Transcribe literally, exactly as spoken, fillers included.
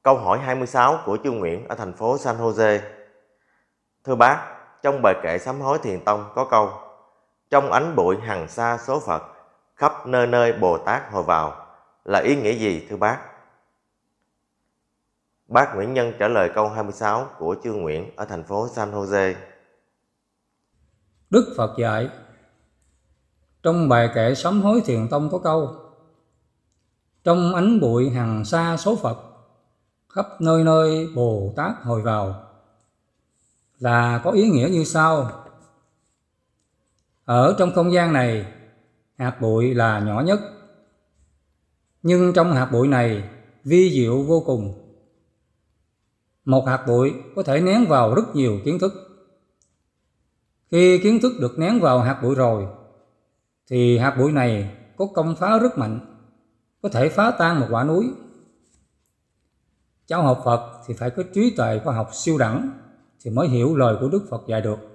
Câu hỏi hai mươi sáu của Trương Nguyễn ở thành phố San Jose. Thưa bác, trong bài kệ sám hối Thiền Tông có câu: trong ánh bụi hằng sa số Phật, khắp nơi nơi Bồ Tát hồi vào, là ý nghĩa gì thưa bác? Bác Nguyễn Nhân trả lời câu hai mươi sáu của Trương Nguyễn ở thành phố San Jose. Đức Phật dạy trong bài kệ sám hối Thiền Tông có câu: trong ánh bụi hằng sa số Phật, khắp nơi nơi Bồ Tát hồi vào, là có ý nghĩa như sau. Ở trong không gian này, hạt bụi là nhỏ nhất, nhưng trong hạt bụi này vi diệu vô cùng. Một hạt bụi có thể nén vào rất nhiều kiến thức. Khi kiến thức được nén vào hạt bụi rồi, thì hạt bụi này có công phá rất mạnh, có thể phá tan một quả núi. Cháu học Phật thì phải có trí tuệ khoa học siêu đẳng thì mới hiểu lời của Đức Phật dạy được.